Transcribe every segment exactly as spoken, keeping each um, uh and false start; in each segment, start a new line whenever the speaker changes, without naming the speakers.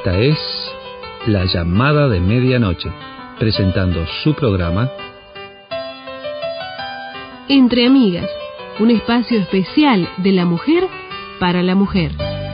Esta es La Llamada de Medianoche, presentando su programa
Entre Amigas, un espacio especial de la mujer para la mujer.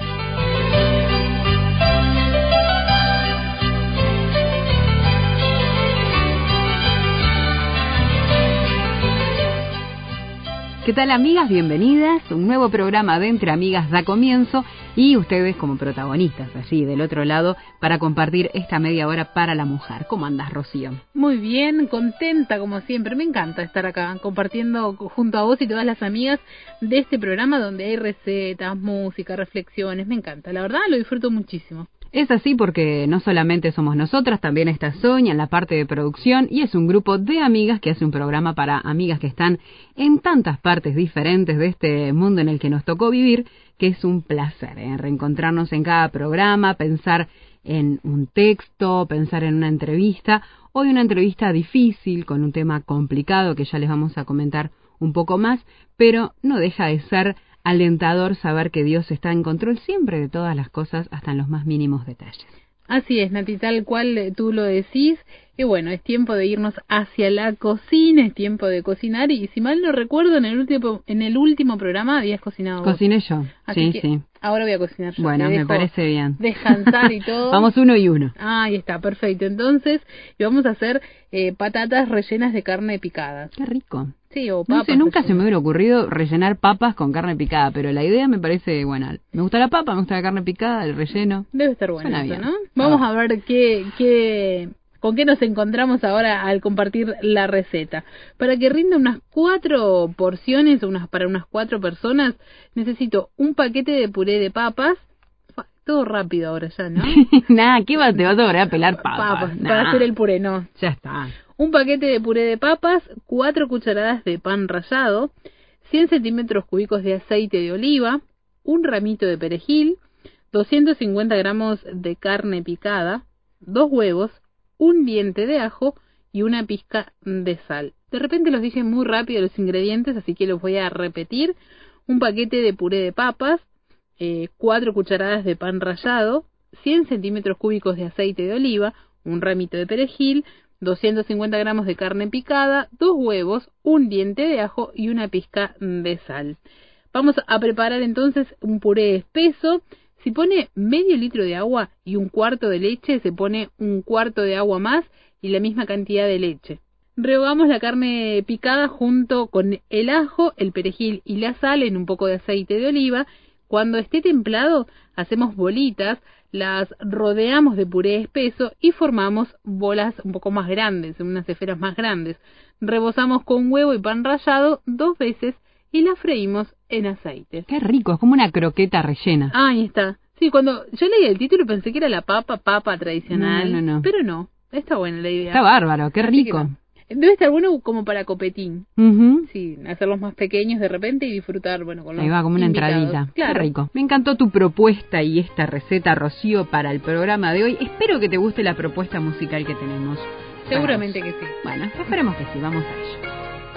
¿Qué tal, amigas? Bienvenidas. Un nuevo programa de Entre Amigas da comienzo y ustedes como protagonistas allí del otro lado para compartir esta media hora para la mujer. ¿Cómo andas, Rocío?
Muy bien, contenta como siempre. Me encanta estar acá compartiendo junto a vos y todas las amigas de este programa donde hay recetas, música, reflexiones. Me encanta, la verdad lo disfruto muchísimo.
Es así porque no solamente somos nosotras, también está Sonia en la parte de producción y es un grupo de amigas que hace un programa para amigas que están en tantas partes diferentes de este mundo en el que nos tocó vivir, que es un placer, ¿eh? Reencontrarnos en cada programa, pensar en un texto, pensar en una entrevista. Hoy una entrevista difícil con un tema complicado que ya les vamos a comentar un poco más, pero no deja de ser alentador saber que Dios está en control siempre de todas las cosas, hasta en los más mínimos detalles.
Así es, Nati, tal cual tú lo decís. Y bueno, es tiempo de irnos hacia la cocina, es tiempo de cocinar. Y si mal no recuerdo, en el último en el último programa habías cocinado vos.
Cociné yo,
Así
sí,
que
sí.
Ahora voy a cocinar yo.
Bueno, me parece bien.
Descansar y todo.
Vamos uno y uno.
Ah, ahí está, perfecto. Entonces, vamos a hacer eh, patatas rellenas de carne picada.
Qué rico.
Sí, o papas.
No sé, nunca
rellenas.
se me hubiera ocurrido rellenar papas con carne picada, pero la idea me parece buena. Me gusta la papa, me gusta la carne picada, el relleno.
Debe estar bueno
Suena
eso,
bien.
¿no? Vamos a ver qué, qué, con qué nos encontramos ahora al compartir la receta. Para que rinda unas cuatro porciones, unas para unas cuatro personas, necesito un paquete de puré de papas. Todo rápido ahora ya, ¿no?
Nada, ¿qué va? Te vas a lograr a pelar papas.
Papas,
Nah.
para hacer el puré, no.
Ya está.
Un paquete de puré de papas, cuatro cucharadas de pan rallado, cien centímetros cúbicos de aceite de oliva, un ramito de perejil, doscientos cincuenta gramos de carne picada, dos huevos, un diente de ajo y una pizca de sal. De repente los dije muy rápido los ingredientes, así que los voy a repetir. Un paquete de puré de papas, eh, cuatro cucharadas de pan rallado, cien centímetros cúbicos de aceite de oliva, un ramito de perejil, doscientos cincuenta gramos de carne picada, dos huevos, un diente de ajo y una pizca de sal. Vamos a preparar entonces un puré espeso. Si pone medio litro de agua y un cuarto de leche, se pone un cuarto de agua más y la misma cantidad de leche. Rehogamos la carne picada junto con el ajo, el perejil y la sal en un poco de aceite de oliva. Cuando esté templado, hacemos bolitas, las rodeamos de puré espeso y formamos bolas un poco más grandes, unas esferas más grandes. Rebozamos con huevo y pan rallado dos veces y las freímos en aceite.
Qué rico, es como una croqueta rellena.
Ah, ahí está. Sí, cuando yo leí el título pensé que era la papa, papa tradicional.
No, no, no.
Pero no, está buena la idea.
Está bárbaro, qué
Así
rico.
que debe estar bueno como para copetín.
Uh-huh.
Sí, hacerlos más pequeños de repente y disfrutar, bueno, con los
Ahí va, como una
invitados.
entradita.
Claro.
Qué rico. Me encantó tu propuesta y esta receta, Rocío, para el programa de hoy. Espero que te guste la propuesta musical que tenemos.
Seguramente que sí.
Bueno, esperemos que sí, vamos a ello.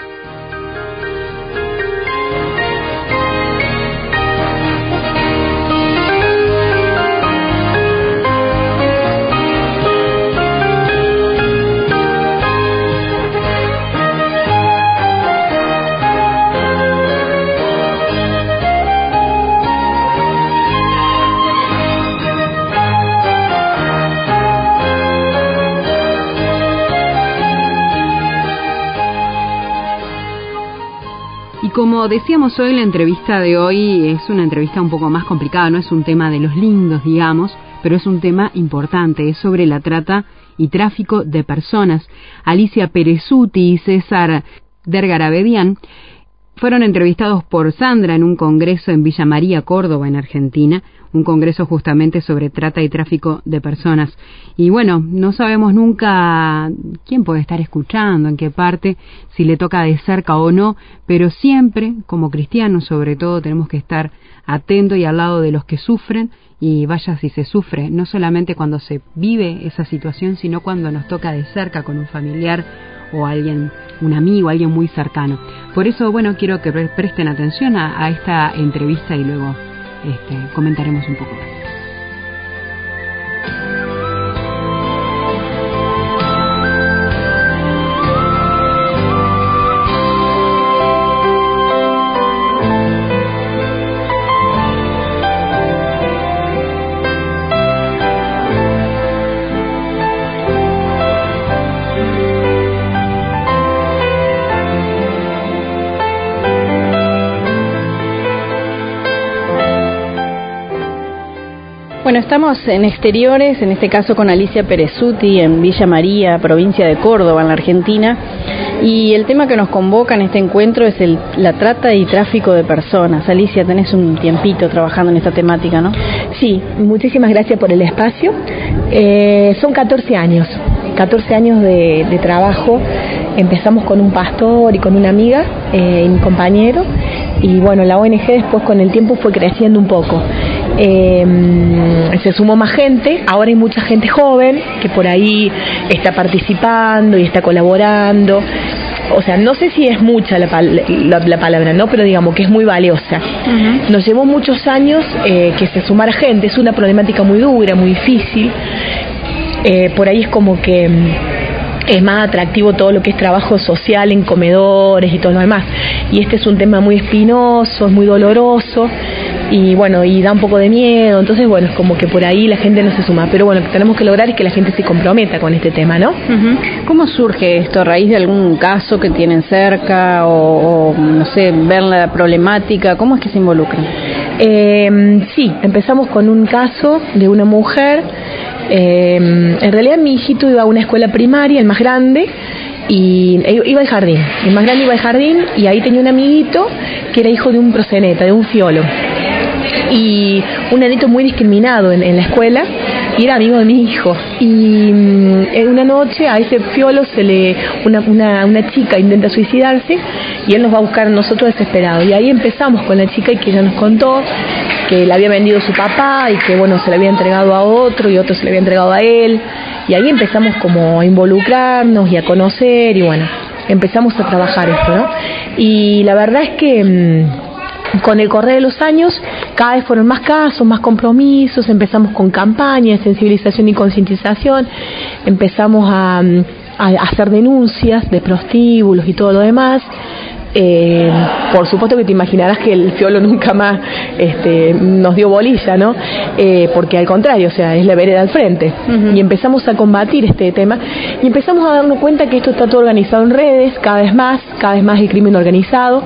Como decíamos hoy, la entrevista de hoy es una entrevista un poco más complicada, no es un tema de los lindos, digamos, pero es un tema importante, es sobre la trata y tráfico de personas. Alicia Perezuti y César Dergarabedian fueron entrevistados por Sandra en un congreso en Villa María, Córdoba, en Argentina, un congreso justamente sobre trata y tráfico de personas. Y bueno, no sabemos nunca quién puede estar escuchando, en qué parte, si le toca de cerca o no, pero siempre, como cristianos sobre todo, tenemos que estar atentos y al lado de los que sufren, y vaya si se sufre, no solamente cuando se vive esa situación, sino cuando nos toca de cerca con un familiar o alguien, un amigo, alguien muy cercano. Por eso, bueno, quiero que presten atención a, a esta entrevista y luego este, comentaremos un poco más.
Bueno, estamos en exteriores, en este caso con Alicia Perezuti, en Villa María, provincia de Córdoba, en la Argentina, y el tema que nos convoca en este encuentro es el, la trata y tráfico de personas. Alicia, tenés un tiempito trabajando en esta temática, ¿no?
Sí, muchísimas gracias por el espacio. Eh, son catorce años, catorce años de, de trabajo. Empezamos con un pastor y con una amiga eh, y mi compañero, y bueno, la O N G después con el tiempo fue creciendo un poco. Eh, se sumó más gente, ahora hay mucha gente joven que por ahí está participando y está colaborando. O sea, no sé si es mucha la, la, la palabra, ¿no? Pero digamos que es muy valiosa. Uh-huh. Nos llevó muchos años eh, que se sumara gente, es una problemática muy dura, muy difícil. Eh, por ahí es como que es más atractivo todo lo que es trabajo social en comedores y todo lo demás. Y este es un tema muy espinoso, es muy doloroso. Y bueno, y da un poco de miedo, entonces bueno, es como que por ahí la gente no se suma, pero bueno, lo que tenemos que lograr es que la gente se comprometa con este tema, ¿no?
Uh-huh. ¿Cómo surge esto? ¿A raíz de algún caso que tienen cerca o, o no sé, ver la problemática? ¿Cómo es que se involucran?
Eh, sí, empezamos con un caso de una mujer, eh, en realidad mi hijito iba a una escuela primaria, el más grande, y iba al jardín, el más grande iba al jardín, y ahí tenía un amiguito que era hijo de un proxeneta, de un fiolo, y un nenito muy discriminado en, en la escuela, y era amigo de mi hijo. Y mm, una noche a ese fiolo se le una, una, una chica intenta suicidarse, y él nos va a buscar a nosotros desesperados. Y ahí empezamos con la chica, y que ella nos contó que la había vendido su papá, y que bueno, se le había entregado a otro, y otro se le había entregado a él. Y ahí empezamos como a involucrarnos y a conocer, y bueno, empezamos a trabajar esto, ¿no? Y la verdad es que mmm, con el correr de los años, cada vez fueron más casos, más compromisos, empezamos con campañas de sensibilización y concientización, empezamos a, a hacer denuncias de prostíbulos y todo lo demás. Eh, por supuesto que te imaginarás que el fiolo nunca más este, nos dio bolilla, ¿no? Eh, porque al contrario, o sea, es la vereda al frente. Uh-huh. Y empezamos a combatir este tema y empezamos a darnos cuenta que esto está todo organizado en redes, cada vez más, cada vez más el crimen organizado.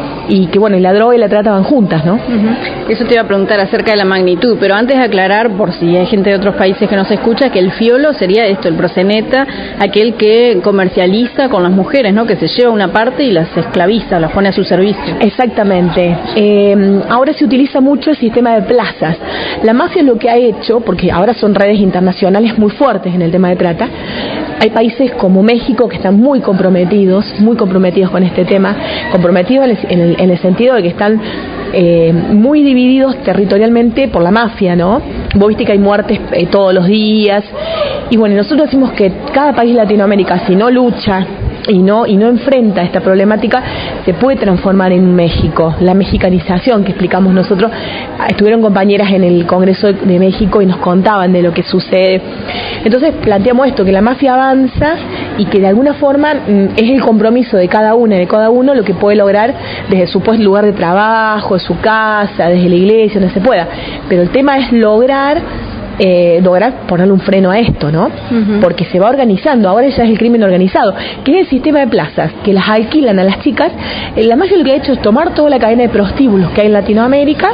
Y que bueno, y la droga y la trata van juntas, ¿no?
Uh-huh. Eso te iba a preguntar acerca de la magnitud, pero antes de aclarar, por si hay gente de otros países que nos escucha, que el fiolo sería esto, el proxeneta, aquel que comercializa con las mujeres, ¿no? Que se lleva una parte y las esclaviza, las pone a su servicio.
Exactamente. Eh, ahora se utiliza mucho el sistema de plazas. La mafia lo que ha hecho, porque ahora son redes internacionales muy fuertes en el tema de trata, hay países como México que están muy comprometidos, muy comprometidos con este tema, comprometidos en el, en el sentido de que están eh, muy divididos territorialmente por la mafia, ¿no? Vos viste que hay muertes eh, todos los días, y bueno, nosotros decimos que cada país de Latinoamérica, si no lucha y no y no enfrenta esta problemática, se puede transformar en México. La mexicanización que explicamos nosotros, estuvieron compañeras en el Congreso de México y nos contaban de lo que sucede. Entonces planteamos esto, que la mafia avanza y que de alguna forma es el compromiso de cada una y de cada uno lo que puede lograr desde su pues, lugar de trabajo, de su casa, desde la iglesia, donde se pueda. Pero el tema es lograr Eh, lograr ponerle un freno a esto, ¿no? Uh-huh. Porque se va organizando, ahora ya es el crimen organizado, que es el sistema de plazas, que las alquilan a las chicas. Eh, la mafia lo que ha hecho es tomar toda la cadena de prostíbulos que hay en Latinoamérica,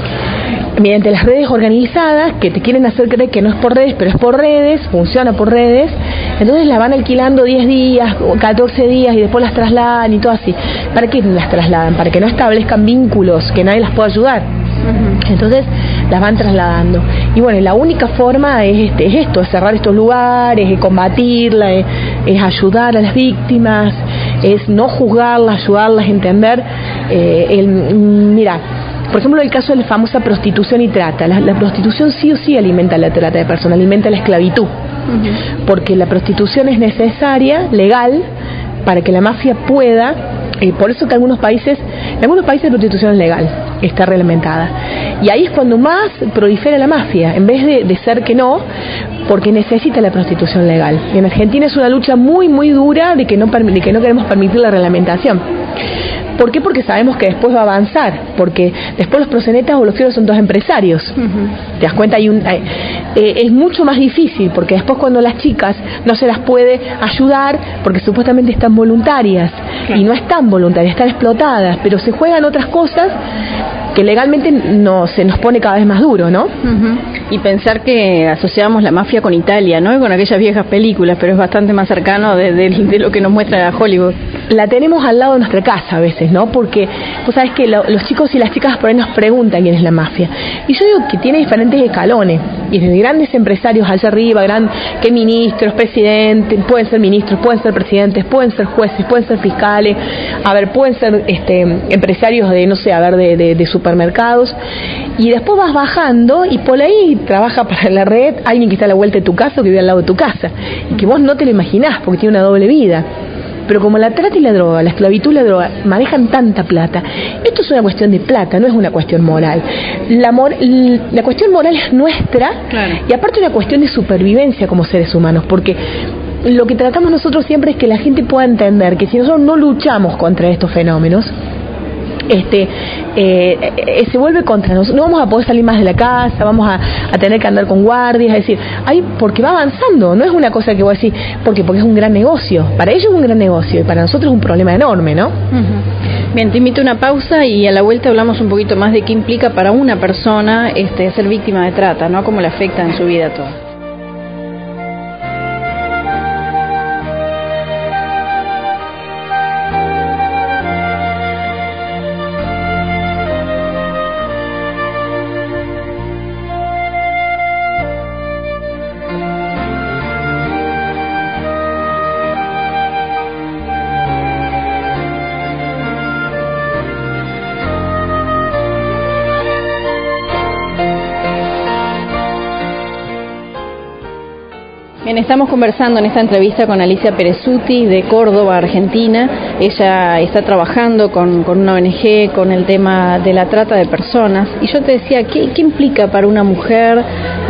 mediante las redes organizadas, que te quieren hacer creer que no es por redes, pero es por redes, funciona por redes, entonces las van alquilando diez días, catorce días, y después las trasladan y todo así. ¿Para qué las trasladan? Para que no establezcan vínculos, que nadie las pueda ayudar. Entonces las van trasladando, y bueno, la única forma es, este, es esto, es cerrar estos lugares, es combatirla, es, es ayudar a las víctimas, es no juzgarlas, ayudarlas a entender. Eh, el, mira, por ejemplo, el caso de la famosa prostitución y trata. La, la prostitución sí o sí alimenta la trata de personas, alimenta la esclavitud, uh-huh. Porque la prostitución es necesaria, legal, para que la mafia pueda. Eh, por eso que algunos países, en algunos países la prostitución es legal, está reglamentada, y ahí es cuando más prolifera la mafia, en vez de, de ser que no, porque necesita la prostitución legal. Y en Argentina es una lucha muy muy dura de que no, de que no queremos permitir la reglamentación. ¿Por qué? Porque sabemos que después va a avanzar, porque después los proxenetas o los fieros son todos empresarios. Uh-huh. ¿Te das cuenta? Hay un, hay, eh, es mucho más difícil, porque después cuando las chicas no se las puede ayudar, porque supuestamente están voluntarias, okay. Y no están voluntarias, están explotadas, pero se juegan otras cosas que legalmente no, se nos pone cada vez más duro, ¿no?
Uh-huh. Y pensar que asociamos la mafia con Italia, ¿no? Y con aquellas viejas películas, pero es bastante más cercano de, de, de lo que nos muestra Hollywood.
La tenemos al lado de nuestra casa a veces, ¿no? Porque vos sabés que lo, los chicos y las chicas por ahí nos preguntan quién es la mafia. Y yo digo que tiene diferentes escalones, y desde grandes empresarios allá arriba, gran, que ministros, presidentes, pueden ser ministros, pueden ser presidentes, pueden ser jueces, pueden ser fiscales, a ver, pueden ser este, empresarios de, no sé, a ver, de, de, de supermercados, y después vas bajando y por ahí trabaja para la red alguien que está a la vuelta de tu casa o que vive al lado de tu casa, y que vos no te lo imaginás porque tiene una doble vida. Pero como la trata y la droga, la esclavitud y la droga manejan tanta plata, esto es una cuestión de plata, no es una cuestión moral. La, mor la cuestión moral es nuestra, claro. Y aparte una cuestión de supervivencia como seres humanos, porque lo que tratamos nosotros siempre es que la gente pueda entender que si nosotros no luchamos contra estos fenómenos, este eh, eh, se vuelve contra nosotros, no vamos a poder salir más de la casa, vamos a, a tener que andar con guardias, es decir, hay, porque va avanzando, no es una cosa que voy a decir, porque porque es un gran negocio, para ellos es un gran negocio y para nosotros es un problema enorme, ¿no?
Uh-huh. Bien, te invito a una pausa y a la vuelta hablamos un poquito más de qué implica para una persona este ser víctima de trata, ¿no? Cómo le afecta en su vida todo. Bien, estamos conversando en esta entrevista con Alicia Perezuti de Córdoba, Argentina. Ella está trabajando con, con una O N G con el tema de la trata de personas. Y yo te decía, ¿qué, qué implica para una mujer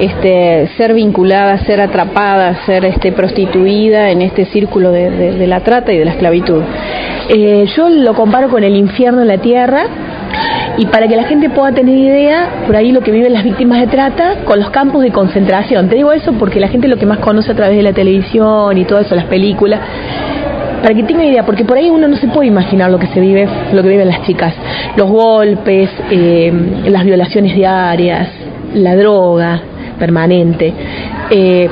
este, ser vinculada, ser atrapada, ser este, prostituida en este círculo de, de, de la trata y de la esclavitud?
Eh, yo lo comparo con el infierno en la tierra. Y para que la gente pueda tener idea, por ahí lo que viven las víctimas de trata con los campos de concentración. Te digo eso porque la gente lo que más conoce a través de la televisión y todo eso, las películas, para que tengan idea, porque por ahí uno no se puede imaginar lo que se vive, lo que viven las chicas, los golpes, eh, las violaciones diarias, la droga permanente. Eh,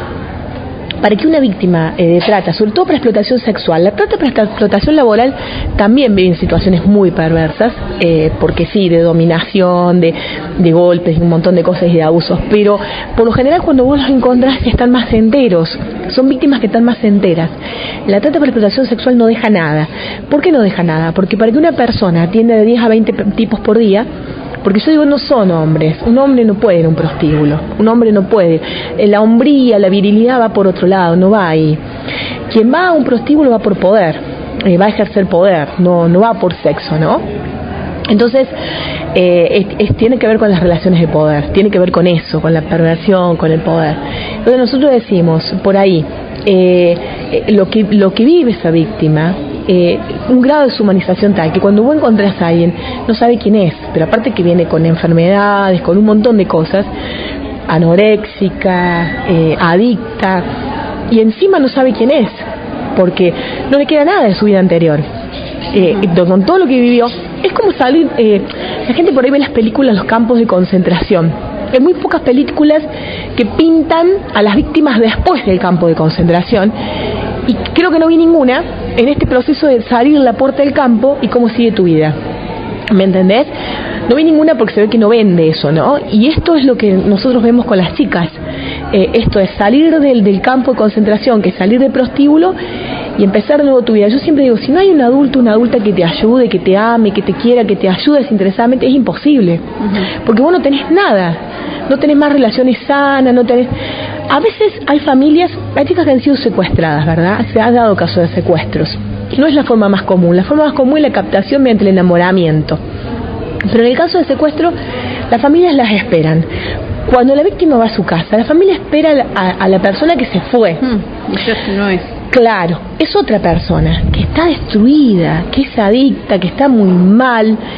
para que una víctima eh, de trata, sobre todo para explotación sexual, la trata para explotación laboral también vive en situaciones muy perversas, eh, porque sí, de dominación, de, de golpes, de un montón de cosas y de abusos, pero por lo general cuando vos los encontrás están más enteros, son víctimas que están más enteras. La trata para explotación sexual no deja nada. ¿Por qué no deja nada? Porque para que una persona atienda de diez a veinte tipos por día, porque yo digo, no son hombres, un hombre no puede ir a un prostíbulo, un hombre no puede, la hombría, la virilidad va por otro lado, no va ahí. Quien va a un prostíbulo va por poder, eh, va a ejercer poder, no, no va por sexo, ¿no? Entonces, eh, es, es, tiene que ver con las relaciones de poder, tiene que ver con eso, con la perversión, con el poder. Entonces nosotros decimos, por ahí, eh, lo que, lo que vive esa víctima, Eh, un grado de deshumanización tal que cuando vos encontrás a alguien no sabe quién es, pero aparte que viene con enfermedades, con un montón de cosas, anoréxica, eh, adicta, y encima no sabe quién es porque no le queda nada de su vida anterior, eh, con todo lo que vivió. Es como salir, eh, la gente por ahí ve las películas, los campos de concentración. Hay muy pocas películas que pintan a las víctimas después del campo de concentración, y creo que no vi ninguna en este proceso de salir la puerta del campo y cómo sigue tu vida. ¿Me entendés? No vi ninguna porque se ve que no vende eso, ¿no? Y esto es lo que nosotros vemos con las chicas. Eh, esto es salir del, del campo de concentración, que es salir de prostíbulo y empezar de nuevo tu vida. Yo siempre digo, si no hay un adulto, una adulta que te ayude, que te ame, que te quiera, que te ayude desinteresadamente, es imposible. Uh-huh. Porque vos no tenés nada. No tenés más relaciones sanas, no tenés... A veces hay familias, hay chicas que han sido secuestradas, ¿verdad? Se ha dado caso de secuestros. No es la forma más común. La forma más común es la captación mediante el enamoramiento. Pero en el caso de secuestro, las familias las esperan. Cuando la víctima va a su casa, la familia espera a, a la persona que se fue.
Hmm, y ya no es.
Claro, es otra persona que está destruida, que es adicta, que está muy mal,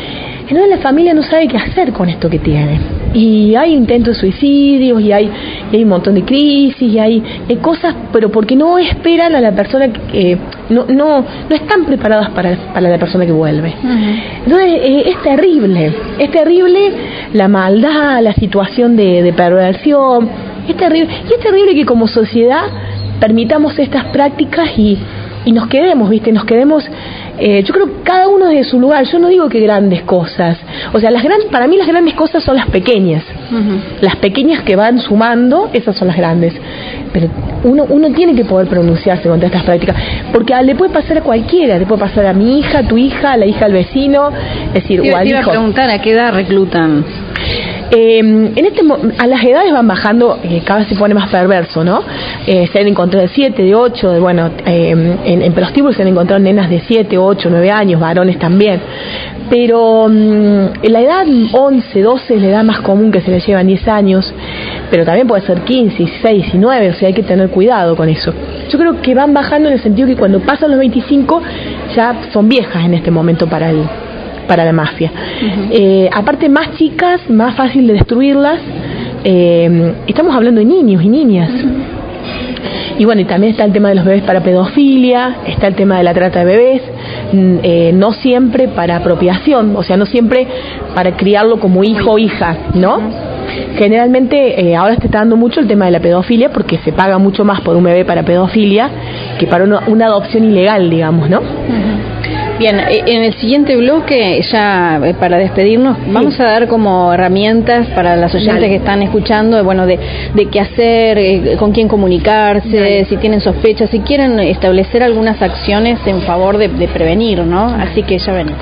Entonces la familia no sabe qué hacer con esto que tiene. Y hay intentos de suicidios, y hay, y hay un montón de crisis, y hay, hay cosas, pero porque no esperan a la persona que eh, no, no, no están preparadas para, para la persona que vuelve. Uh-huh. Entonces eh, es terrible, es terrible la maldad, la situación de, de perversión, es terrible, y es terrible que como sociedad permitamos estas prácticas y, y nos quedemos, ¿viste? Nos quedemos, eh, yo creo que cada uno desde su lugar. Yo no digo que grandes cosas, o sea, las grandes, para mí las grandes cosas son las pequeñas, uh-huh. las pequeñas que van sumando, esas son las grandes. Pero uno, uno tiene que poder pronunciarse contra estas prácticas, porque le puede pasar a cualquiera, le puede pasar a mi hija, a tu hija, a la hija del vecino, es decir,
sí,
o al
te iba
hijo.
a preguntar, ¿a qué edad reclutan?
Eh, en este a las edades van bajando, eh, cada vez se pone más perverso, ¿no? Eh, se han encontrado de siete, de ocho, de, bueno, eh, en, en prostíbulos se han encontrado nenas de siete, ocho, nueve años, varones también. Pero um, en la edad once, doce es la edad más común, que se le llevan diez años, pero también puede ser quince, dieciséis, diecinueve, o sea, hay que tener cuidado con eso. Yo creo que van bajando en el sentido que cuando pasan los veinticinco ya son viejas en este momento para el para la mafia. Uh-huh. Eh, aparte, más chicas, más fácil de destruirlas. Eh, estamos hablando de niños y niñas. Uh-huh. Y bueno, y también está el tema de los bebés para pedofilia, está el tema de la trata de bebés, eh, no siempre para apropiación, o sea, no siempre para criarlo como hijo o hija, ¿no? Generalmente eh, ahora se está dando mucho el tema de la pedofilia, porque se paga mucho más por un bebé para pedofilia que para una, una adopción ilegal, digamos, ¿no?
Uh-huh. Bien, en el siguiente bloque, ya para despedirnos, vamos sí. a dar como herramientas para las oyentes Dale. que están escuchando, bueno, de, de qué hacer, eh, con quién comunicarse, Dale. si tienen sospechas, si quieren establecer algunas acciones en favor de, de prevenir, ¿no? Dale. Así que ya venimos.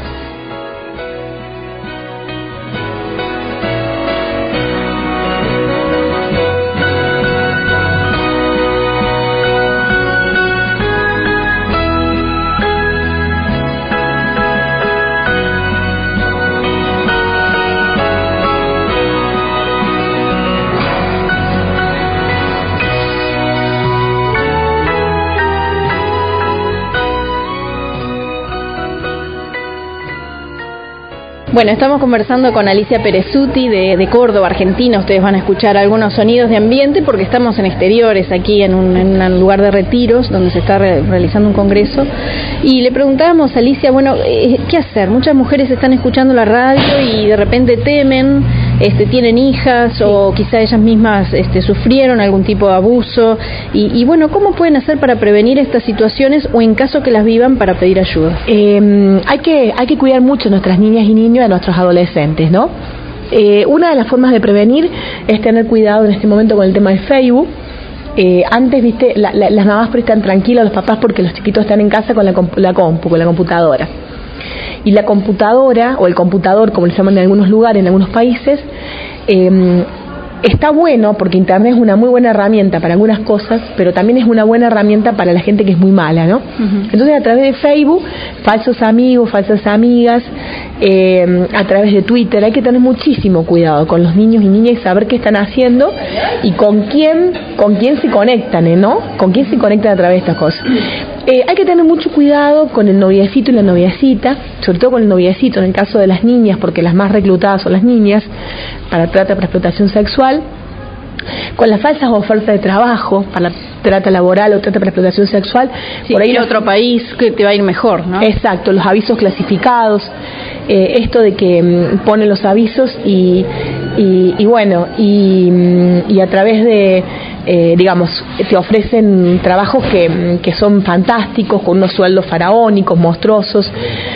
Bueno, estamos conversando con Alicia Peresuti de, de Córdoba, Argentina. Ustedes van a escuchar algunos sonidos de ambiente porque estamos en exteriores, aquí en un, en un lugar de retiros donde se está re, realizando un congreso. Y le preguntábamos a Alicia, bueno, eh, ¿qué hacer? Muchas mujeres están escuchando la radio y de repente temen, este, tienen hijas sí. o quizá ellas mismas este, sufrieron algún tipo de abuso. Y, y bueno, ¿cómo pueden hacer para prevenir estas situaciones o en caso que las vivan para pedir ayuda?
Eh, hay que, hay que cuidar mucho a nuestras niñas y niños, a nuestros adolescentes, ¿no? Eh, una de las formas de prevenir es tener cuidado en este momento con el tema de Facebook. Eh, antes, viste, la, la, las mamás están tranquilas, los papás, porque los chiquitos están en casa con la, compu, la compu, con la computadora. Y la computadora, o el computador, como le llaman en algunos lugares, en algunos países, eh, está bueno porque Internet es una muy buena herramienta para algunas cosas, pero también es una buena herramienta para la gente que es muy mala, ¿no? Uh-huh. Entonces, a través de Facebook, falsos amigos, falsas amigas, eh, a través de Twitter, hay que tener muchísimo cuidado con los niños y niñas y saber qué están haciendo y con quién, con quién se conectan, ¿no? Con quién se conectan a través de estas cosas. Eh, hay que tener mucho cuidado con el noviecito y la noviecita, sobre todo con el noviecito en el caso de las niñas, porque las más reclutadas son las niñas para trata, para explotación sexual, con las falsas ofertas de trabajo para la trata laboral o trata para explotación sexual.
Sí, por ahí en otro país que te va a ir mejor, ¿no?
Exacto, los avisos clasificados, eh, esto de que mm, ponen los avisos y, y, y bueno, y, y a través de Eh, digamos, te ofrecen trabajos que, que son fantásticos, con unos sueldos faraónicos, monstruosos.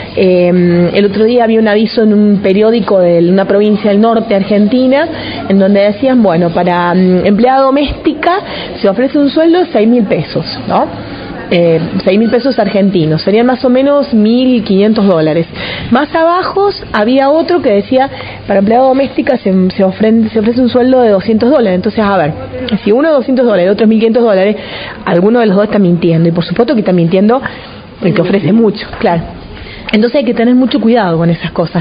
Eh, el otro día había un aviso en un periódico de una provincia del norte de Argentina, en donde decían, bueno, para um, empleada doméstica se ofrece un sueldo de seis mil pesos, ¿no? Eh, seis mil pesos argentinos, serían más o menos mil quinientos dólares. Más abajo había otro que decía, para empleada doméstica se, se, ofrece, se ofrece un sueldo de doscientos dólares. Entonces, a ver, si uno es doscientos dólares, el otro es mil quinientos dólares, alguno de los dos está mintiendo, y por supuesto que está mintiendo el que ofrece mucho, claro. Entonces hay que tener mucho cuidado con esas cosas, ¿no?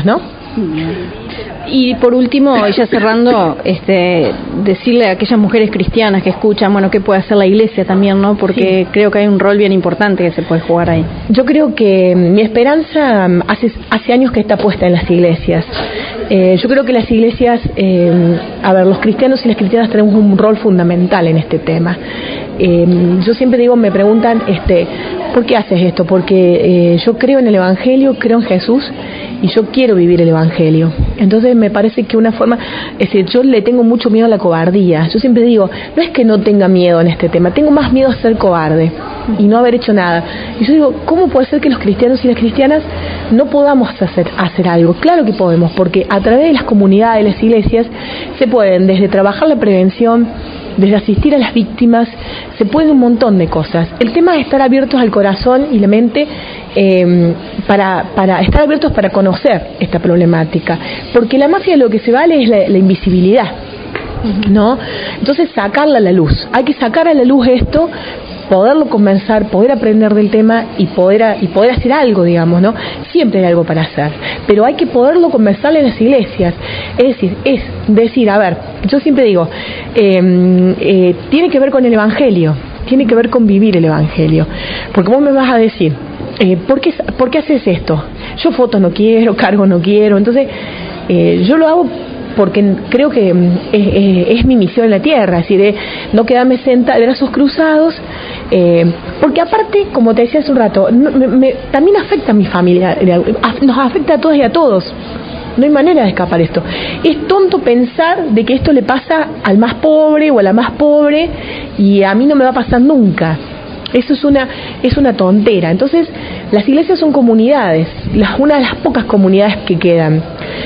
Y por último, ya cerrando, este, decirle a aquellas mujeres cristianas que escuchan, bueno, qué puede hacer la iglesia también, ¿no? Porque sí, creo que hay un rol bien importante que se puede jugar ahí.
Yo creo que mi esperanza hace, hace años que está puesta en las iglesias. Eh, yo creo que las iglesias, eh, a ver, los cristianos y las cristianas tenemos un rol fundamental en este tema. Eh, yo siempre digo, me preguntan, este, ¿por qué haces esto? Porque eh, yo creo en el Evangelio, creo en Jesús y yo quiero vivir el Evangelio. Entonces me parece que una forma, es decir, yo le tengo mucho miedo a la cobardía. Yo siempre digo, no es que no tenga miedo en este tema, tengo más miedo a ser cobarde y no haber hecho nada. Y yo digo, ¿cómo puede ser que los cristianos y las cristianas no podamos hacer, hacer algo? Claro que podemos, porque a través de las comunidades, de las iglesias, se pueden desde trabajar la prevención, desde asistir a las víctimas, se puede un montón de cosas. El tema es estar abiertos al corazón y la mente, eh, para, para estar abiertos para conocer esta problemática, porque la mafia lo que se vale es la, la invisibilidad, ¿no? Entonces sacarla a la luz, hay que sacar a la luz esto, poderlo comenzar, poder aprender del tema y poder a, y poder hacer algo, digamos, ¿no? Siempre hay algo para hacer, pero hay que poderlo comenzar en las iglesias. Es decir, es decir, a ver, yo siempre digo, eh, eh, tiene que ver con el Evangelio, tiene que ver con vivir el Evangelio, porque vos me vas a decir, eh, ¿por qué, ¿por qué haces esto? Yo fotos no quiero, cargo no quiero, entonces eh, yo lo hago porque creo que es, es mi misión en la tierra, es decir, eh, no quedarme sentada de brazos cruzados, eh, porque aparte, como te decía hace un rato, no, me, me, también afecta a mi familia, nos afecta a todos y a todos, no hay manera de escapar esto. Es tonto pensar de que esto le pasa al más pobre o a la más pobre y a mí no me va a pasar nunca. Eso es una es una tontera. Entonces, las iglesias son comunidades, las, una de las pocas comunidades que quedan.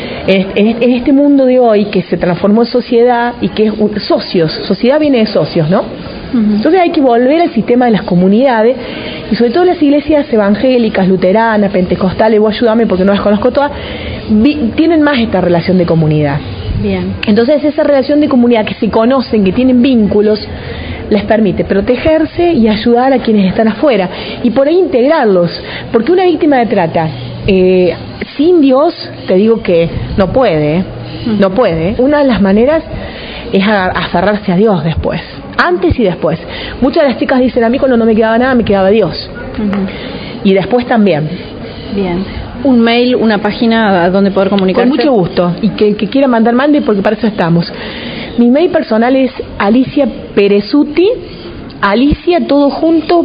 En este mundo de hoy que se transformó en sociedad y que es un, socios, sociedad viene de socios, ¿no? Uh-huh. Entonces hay que volver al sistema de las comunidades y sobre todo las iglesias evangélicas, luteranas, pentecostales, vos ayúdame porque no las conozco todas, vi, tienen más esta relación de comunidad.
Bien.
Entonces esa relación de comunidad que se conocen, que tienen vínculos, les permite protegerse y ayudar a quienes están afuera y por ahí integrarlos, porque una víctima de trata eh, sin Dios, te digo que no puede, ¿eh? no puede. Una de las maneras es aferrarse a Dios después, antes y después. Muchas de las chicas dicen, a mí cuando no me quedaba nada, me quedaba Dios. Uh-huh. Y después también.
Bien. Un mail, una página donde poder comunicarse.
Con mucho gusto. Y que, que quiera mandar, mande, porque para eso estamos. Mi mail personal es Alicia Perezuti, Alicia todo junto,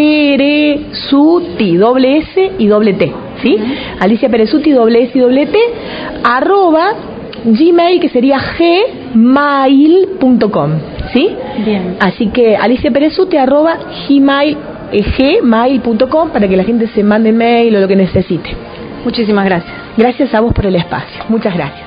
Perezuti, doble S y doble T, ¿sí? Uh-huh. Alicia Perezuti, doble S y doble T, arroba Gmail, que sería gmail punto com, ¿sí?
Bien.
Así que Alicia Perezuti, arroba gmail, gmail punto com, para que la gente se mande mail o lo que necesite.
Muchísimas gracias.
Gracias a vos por el espacio. Muchas gracias.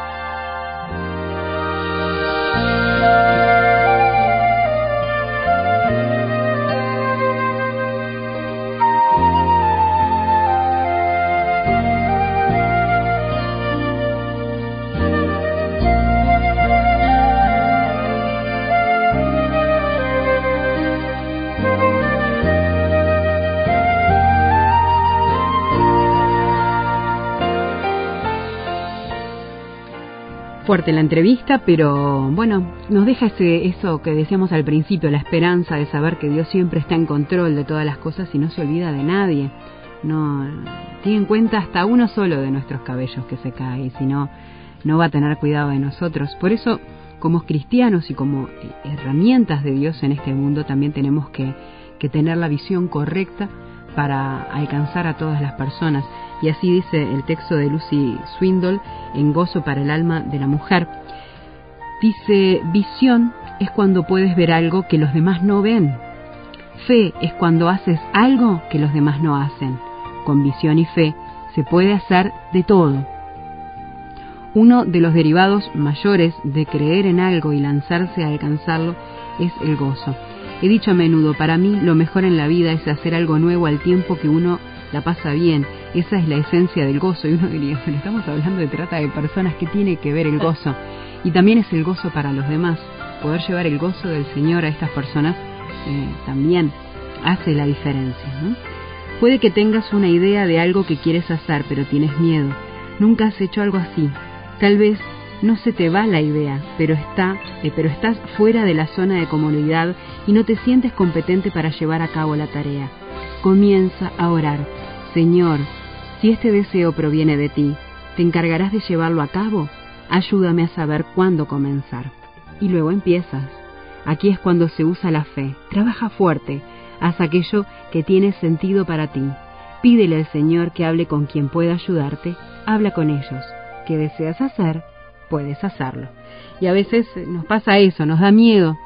Fuerte la entrevista, pero bueno, nos deja ese, eso que decíamos al principio, la esperanza de saber que Dios siempre está en control de todas las cosas y no se olvida de nadie. No tiene en cuenta hasta uno solo de nuestros cabellos que se cae, y si no, no va a tener cuidado de nosotros. Por eso, como cristianos y como herramientas de Dios en este mundo, también tenemos que, que tener la visión correcta para alcanzar a todas las personas. Y así dice el texto de Lucy Swindoll en Gozo para el alma de la mujer. Dice, visión es cuando puedes ver algo que los demás no ven. Fe es cuando haces algo que los demás no hacen. Con visión y fe se puede hacer de todo. Uno de los derivados mayores de creer en algo y lanzarse a alcanzarlo es el gozo. He dicho a menudo, para mí lo mejor en la vida es hacer algo nuevo al tiempo que uno la pasa bien. Esa es la esencia del gozo. Y uno diría, pero estamos hablando de trata de personas, ¿qué tiene que ver el gozo? Y también es el gozo para los demás. Poder llevar el gozo del Señor a estas personas eh, también hace la diferencia, ¿no? Puede que tengas una idea de algo que quieres hacer, pero tienes miedo. Nunca has hecho algo así. Tal vez no se te va la idea, pero está, eh, pero estás fuera de la zona de comodidad y no te sientes competente para llevar a cabo la tarea. Comienza a orar. Señor, si este deseo proviene de ti, ¿te encargarás de llevarlo a cabo? Ayúdame a saber cuándo comenzar. Y luego empiezas. Aquí es cuando se usa la fe. Trabaja fuerte. Haz aquello que tiene sentido para ti. Pídele al Señor que hable con quien pueda ayudarte. Habla con ellos. ¿Qué deseas hacer? Puedes hacerlo. Y a veces nos pasa eso, nos da miedo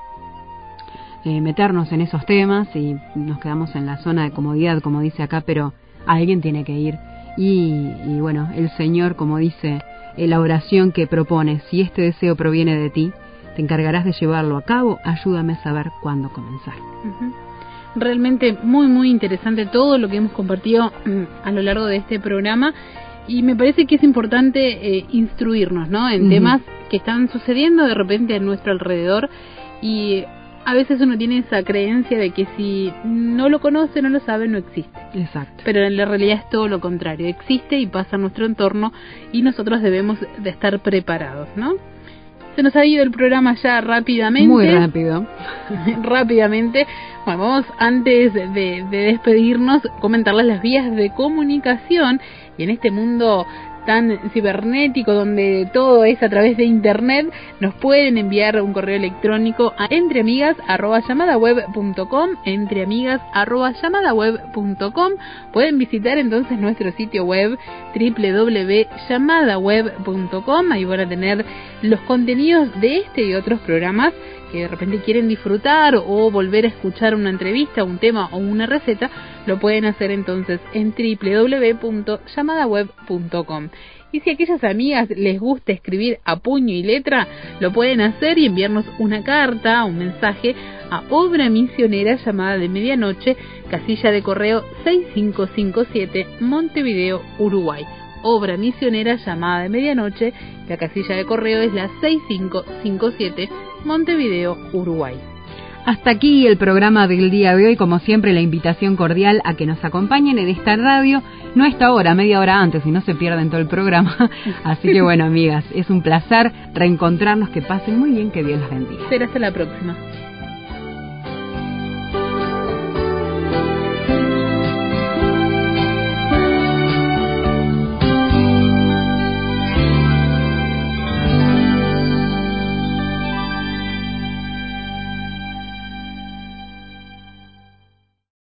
eh, meternos en esos temas y nos quedamos en la zona de comodidad, como dice acá, pero alguien tiene que ir. Y, y bueno, el Señor, como dice en la oración que propone, si este deseo proviene de ti, te encargarás de llevarlo a cabo, ayúdame a saber cuándo comenzar.
Uh-huh. Realmente muy muy interesante todo lo que hemos compartido a lo largo de este programa, y me parece que es importante eh, instruirnos, ¿no? En uh-huh. temas que están sucediendo de repente a nuestro alrededor, y a veces uno tiene esa creencia de que si no lo conoce, no lo sabe, no existe.
Exacto.
Pero en la realidad es todo lo contrario, existe y pasa en nuestro entorno y nosotros debemos de estar preparados, ¿no? Se nos ha ido el programa ya rápidamente.
Muy rápido.
rápidamente. Bueno, vamos antes de, de despedirnos, comentarles las vías de comunicación. Y en este mundo tan cibernético, donde todo es a través de internet, nos pueden enviar un correo electrónico a entreamigas arroba llamadaweb punto com, entreamigas arroba llamadaweb punto com. Pueden visitar entonces nuestro sitio web doble u doble u doble u punto llamadaweb punto com. Ahí van a tener los contenidos de este y otros programas que de repente quieren disfrutar o volver a escuchar una entrevista, un tema o una receta. Lo pueden hacer entonces en doble u doble u doble u punto llamadaweb punto com. Y si a aquellas amigas les gusta escribir a puño y letra, lo pueden hacer y enviarnos una carta, un mensaje a Obra Misionera Llamada de Medianoche, casilla de correo seis cinco cinco siete, Montevideo, Uruguay. Obra Misionera Llamada de Medianoche, la casilla de correo es la seis cinco cinco siete, Montevideo, Uruguay.
Hasta aquí el programa del día de hoy. Como siempre, la invitación cordial a que nos acompañen en esta radio, no a esta hora, media hora antes, y no se pierden todo el programa. Así que bueno, amigas, es un placer reencontrarnos. Que pasen muy bien, que Dios las bendiga.
Será hasta la próxima.